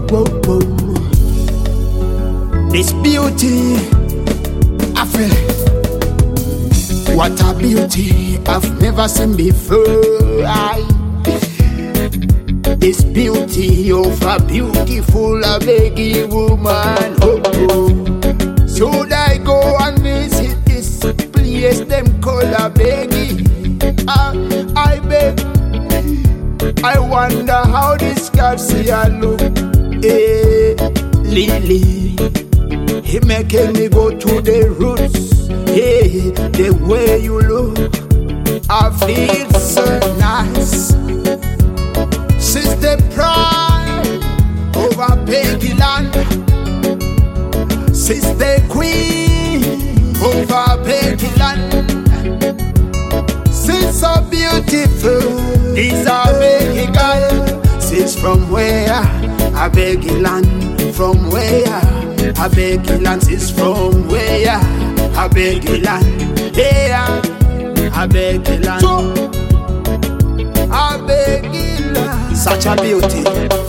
whoa, whoa. This beauty, I feel. What a beauty I've never seen before. This beauty of a beautiful, a beggy woman. Oh, oh. Should I go and visit this place them call a beggy? I beg. I wonder how this girl see her look. Hey, Lily, he making me go to the roots. Hey, the way you look, I feel so nice. She's the pride of a Peggy land. She's the queen of a Peggy land. She's so beautiful. She's a Peggy girl. She's from where? A Peggy land. From where? A Peggy land. She's from where? A Peggy land. Yeah, a Peggy land. A Peggy land. Such a beauty.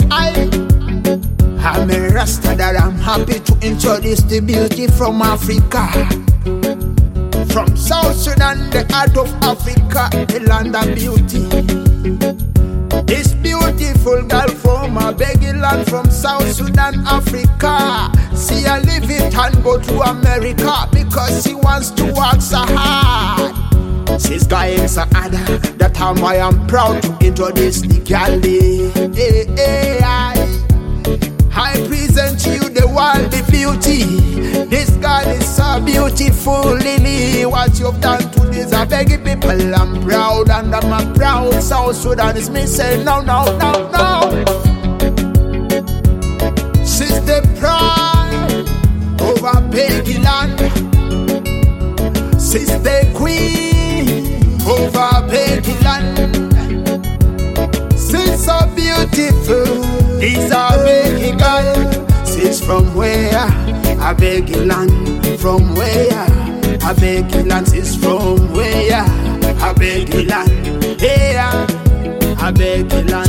I'm a Rasta that I'm happy to introduce the beauty from Africa. From South Sudan, the heart of Africa, the land of beauty. This beautiful girl from a Peggy land from South Sudan, Africa. See her leave it and go to America because she wants to work so hard. She's going so hard that time I am proud to introduce the girl. Hey, hey, I present to you the world, the beauty. This girl is so beautiful, Lily. What you've done to these are Peggy people. I'm proud and I'm a proud South Sudan is me say no, no, no, no. She's the pride of a Peggy land. She's the queen of a Peggy land. She's so beautiful. She's a Peggy girl. She's from where? A Peggy land. From where? A Peggy land. She's from where? A Peggy land. Yeah, a Peggy land.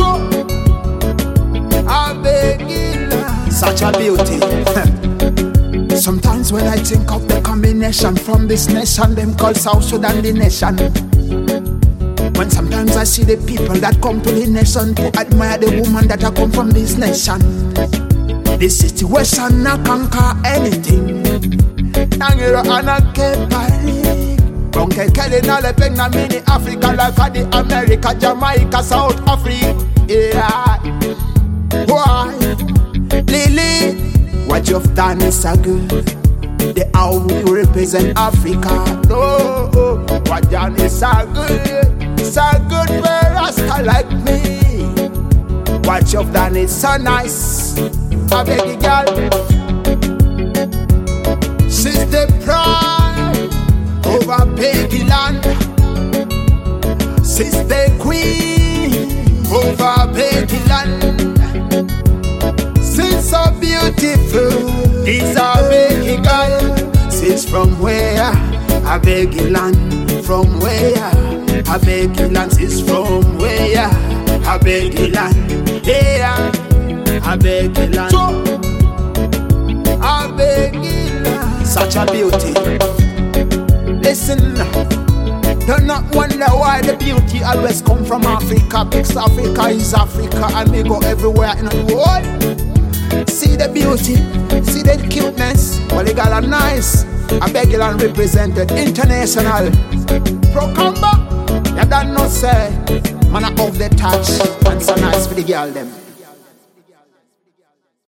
A Peggy land. Such a beauty. Sometimes when I think of the combination from this nation, them called South Sudan the nation. When sometimes I see the people that come to the nation to admire the woman that I come from this nation. This situation I conquer anything. Nangiro anake pari. Bonke Kelly na le peg na mini Africa like the America, Jamaica, South Africa. Yeah. Why? Lily, what you've done is so good. The how you represent Africa. No, what you done is so good. So good for a rascal like me. What you've done is so nice. A Peggy girl. She's the pride of a Peggy land. She's the queen of a Peggy land. She's so beautiful. She's a Peggy girl. She's from where? A Peggy land. From where? A Peggy land. She's from where? A Peggy land. Yeah, a Peggy land. A Peggy land. Such a beauty. Listen, do not wonder why the beauty always come from Africa. Because Africa is Africa and we go everywhere in the world. See the beauty, see the cuteness. Well, the girl are nice. A Peggy land represented international. Procomba, you don't know say, man, I off the touch and so nice for the girl them.